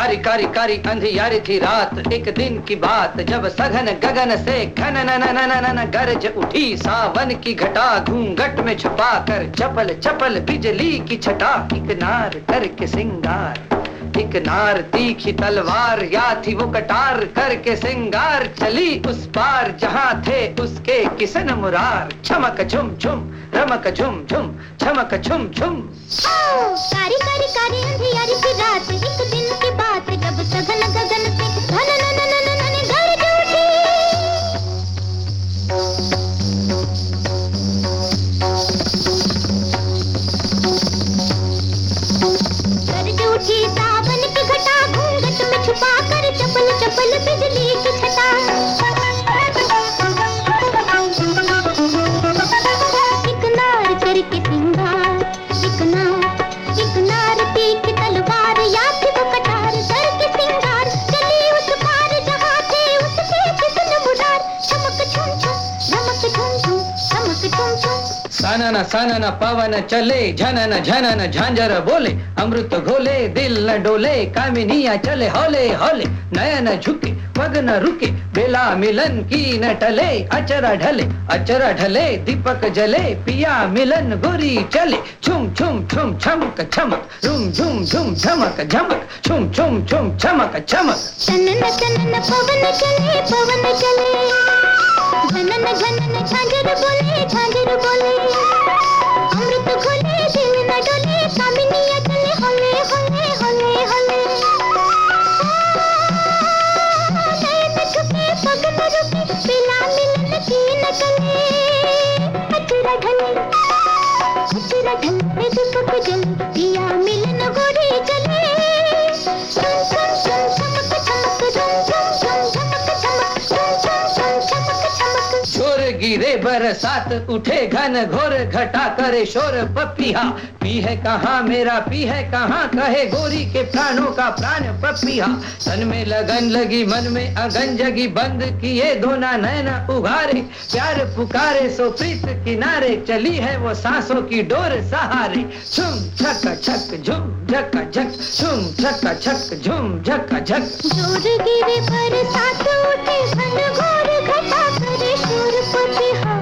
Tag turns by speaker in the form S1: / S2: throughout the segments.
S1: कारी कारी कारी अंधियारी थी रात, एक दिन की बात जब सघन गगन से घन न न न न गरज उठी सावन की घटा, घूंघट में छुपा कर चपल चपल बिजली की छटा। एक नार करके सिंगार, एक नार तीखी तलवार, या थी वो कटार करके सिंगार, चली उस पार जहां थे उसके किसन मुरार। चमक झुम झुम रमक झुम झुम चमक झुम झुम।
S2: कारी कारी कारी अंधियारी थी रात, एक दिन की बात जब सघन गगन से घन न न न न न गरज उठी। गरज उठी सावन की घटा, घूंघट में छुपा कर चपल चपल बिजली की छटा। एक नार करके सिंगार, एक नार तीखी तलवार, या थी वो कटार करके सिंगार, चली उस पार जहां थे उसके किसन मुरार। चमक झुम झुम रमक झुम झुम चमक झुम झुम।
S1: सनन पवन चले, झनन झनन झांझर बोले, अमृत घोले दिल न डोले, कामिनियां चले हौले हौले, नयन झुके पग न रुके, बेला मिलन की न टले, अचरा ढले दीपक जले, पिया मिलन गोरी चले, छुम छुम छुम छमक छमक, रुम झुम झुम झमक झमक, छुम छुम छुम छमक छमक।
S2: सनन सनन पवन चले, झनन झनन झांझर बोले, अमृत घोले दिल न डोले, कामिनियां चले हौले हौले हौले हौले। नयन झुके पग न रुके, बेला मिलन की न टले, अचरा ढले दीपक जले, पिया मिलन गोरी चले। झुम झुम झुम चमक चमक, झुम झुम झुम चमक चमक, झुम झुम झुम चमक चमक।
S1: शोर गिरे बरसात, उठे घन घोर घटा, करे शोर पपिया, पी है कहाँ मेरा पी है कहाँ, कहे गोरी के प्राणों का प्राण पपिया। तन में लगन लगी मन में अगन जगी, बंद किए दोना नैना उघारे, प्यार पुकारे सो प्रीत किनारे, चली है वो सांसों की डोर सहारे। झुम झक झक झुम झक झक, झुम झक झक झुम झक झक।
S2: जोर गिरे बरसात, उठे घन घोर घटा, करे शोर पपिया।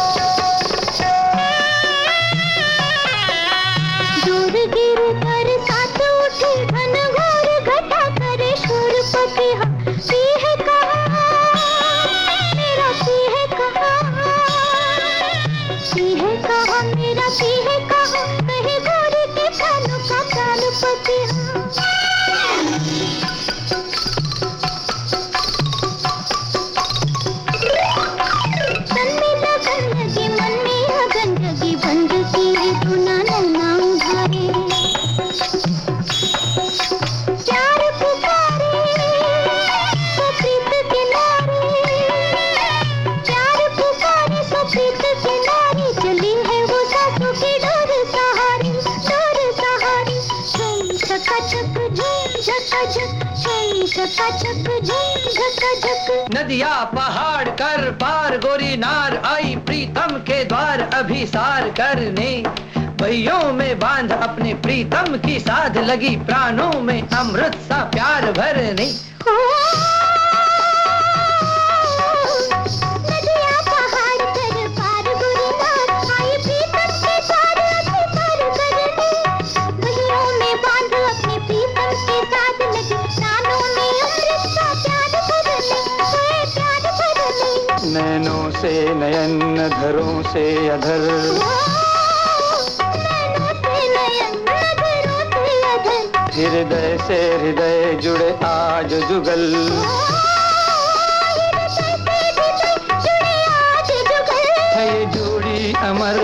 S2: जोर गिरे बरसात, उठे घन घोर घटा, करे शोर पपिया। पी है कहाँ मेरा पी है कहाँ, पी है कहाँ मेरा पी है कहाँ, कहे गोरी के प्राणों का प्राण पपिया। बंद की धुना नैना उधारे, प्यार पुकारे सो प्रीत के नारे, प्यार पुकारे सो प्रीत के नारे, चली है वो सांसों की डोर सहारे। झुम झका झक झुम झका झक, झुम झका झक झुम झका झक।
S1: नदिया पहाड़ कर पार, गोरी नार आई प्रीतम के द्वार अभिसार करने, पहियों में बांध अपने प्रीतम की साध, लगी प्राणों में अमृत सा प्यार भरने।
S2: नदिया पहाड़ कर पार, गोरी नार आई प्रीतम के द्वार अभिसार करने, पहियों में बांध अपने प्रीतम के साथ, लगी प्राणों में अमृत सा प्यार भरने, प्यार भरने।
S1: नैनों से नयन, अधरों से अधर, हृदय से हृदय जुड़े आज जुगल, है ये जोड़ी अमर,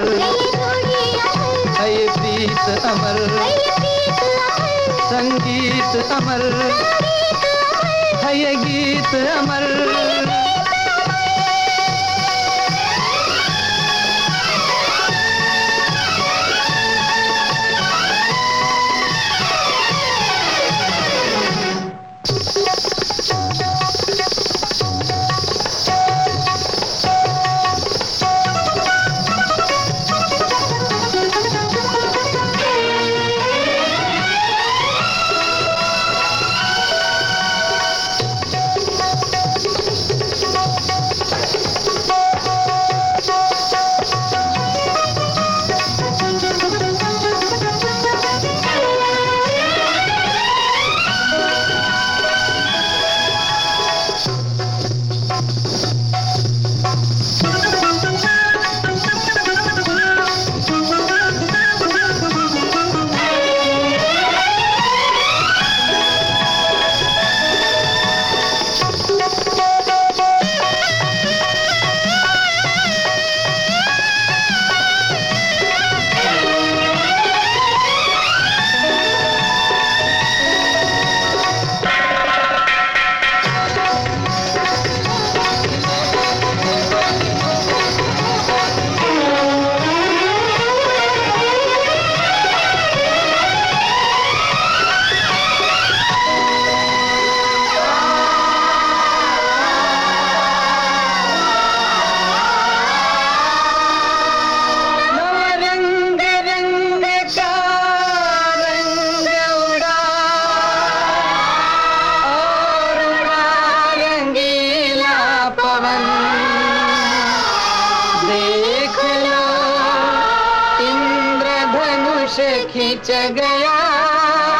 S1: है ये प्रीत अमर, संगीत अमर, है ये गीत अमर। से खींच गया।